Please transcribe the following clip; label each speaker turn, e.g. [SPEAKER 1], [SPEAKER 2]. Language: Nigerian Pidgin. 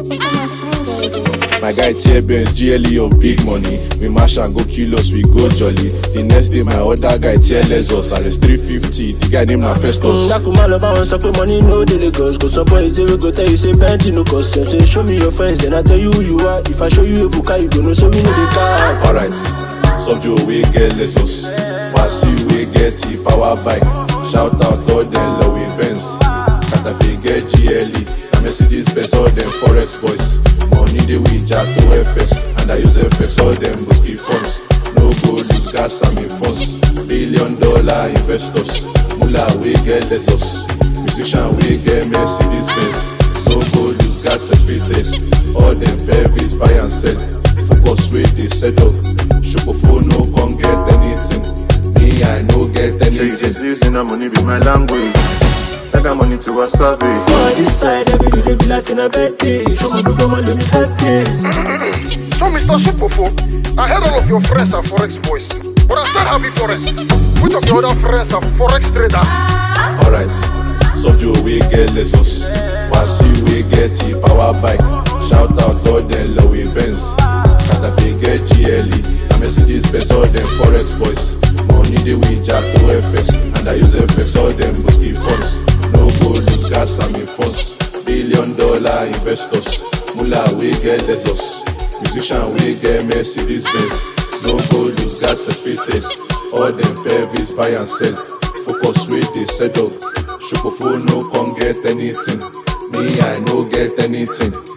[SPEAKER 1] My guy tear Benz, GLE of big money. We mash and go kill us, we go jolly. The next day my other guy tear Lexus, arrest 350. The guy named na Festus.
[SPEAKER 2] Money no daily goes. Cause some boys they will go tell you say Benji no cost. Say show me your friends, then I tell you who you are. If I show you a book, you go know so we know the car.
[SPEAKER 1] Alright, Subjo we get Lexus, Wasi we get the power bike. Shout out all them low events. Katafi get GLE, na Mercedes Benz all them Forex boys. Money they we jack to FX, and I use FX all them Busky funds. No go lose gas and me funds. $1 billion investors. Mula we get Lexus, musician we get Mercedes Benz. No go lose gas everything. All them babies buy and sell. Focus with the setup. Shopofo no can get anything. Me I no get anything.
[SPEAKER 3] Jesus in the money be my language. I got money to a savage.
[SPEAKER 2] On this side, every day be like in a birthday. Show me the woman in his headpiece.
[SPEAKER 4] So Mr. Shopofo, I heard all of your friends are Forex boys. But I said happy Forex. Which of your other friends are Forex traders?
[SPEAKER 1] Alright, Subjo we get Lexus, Wasi we get the power bike. Shout out all them low events. Katafi get GLE, na Mercedes Benz all them Forex boys. Money they we jack to FX, and I use FX all them Busky funds. No go lose gas and me funds. $1 billion investors. Mula we get Lexus, musician we get Mercedes Benz. No go lose gas everything. All them babies buy and sell. Focus with the setup. Shopofo no can get anything. Me I no get anything.